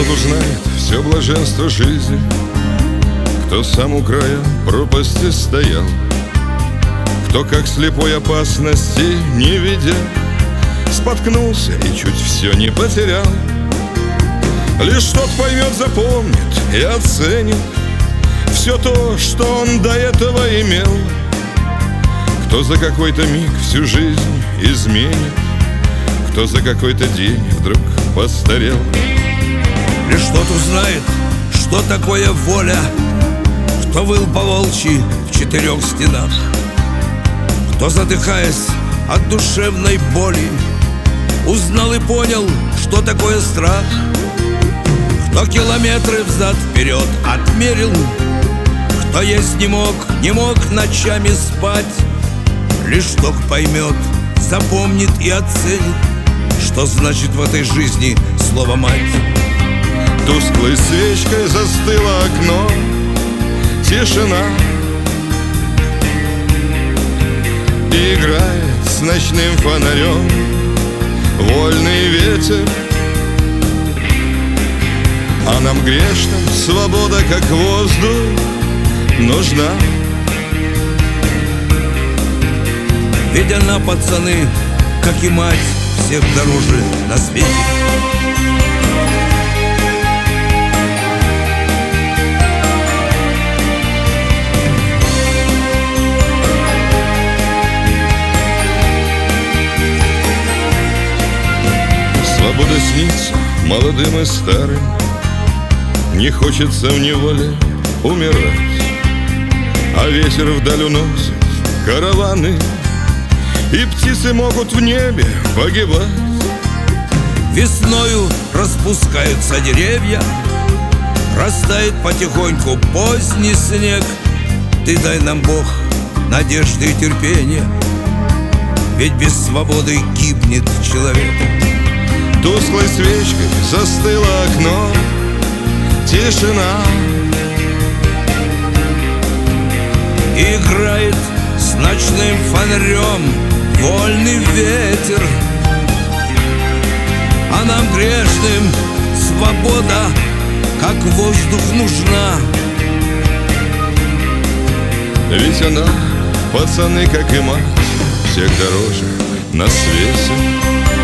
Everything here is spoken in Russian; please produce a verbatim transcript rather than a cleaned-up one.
тот узнает все блаженство жизни, кто сам у края пропасти стоял, кто, как слепой, опасности не видя, споткнулся и чуть все не потерял. Лишь тот поймет, запомнит и оценит все то, что он до этого имел, кто за какой-то миг всю жизнь изменит, кто за какой-то день вдруг постарел. Лишь тот узнает, что такое воля, кто выл по-волчьи в четырех стенах, кто, задыхаясь от душевной боли, узнал и понял, что такое страх, кто километры взад-вперед отмерил, кто есть не мог, не мог ночами спать. Лишь кто поймет, запомнит и оценит, что значит в этой жизни слово «мать». Тусклой свечкой застыло окно, тишина, и играет с ночным фонарем вольный ветер. А нам грешным свобода, как воздух, нужна. Ведь она, пацаны, как и мать, всех дороже на свете. Свобода снится молодым и старым, не хочется в неволе умирать, а ветер вдаль уносит караваны, и птицы могут в небе погибать. Весною распускаются деревья, растает потихоньку поздний снег. Ты дай нам, Бог, надежды и терпения, ведь без свободы гибнет человек. Тусклой свечкой застыло окно, тишина, играет с ночным фонарем вольный ветер. А нам грешным свобода, как воздух, нужна. Ведь она, пацаны, как и мать, всех дороже на свете.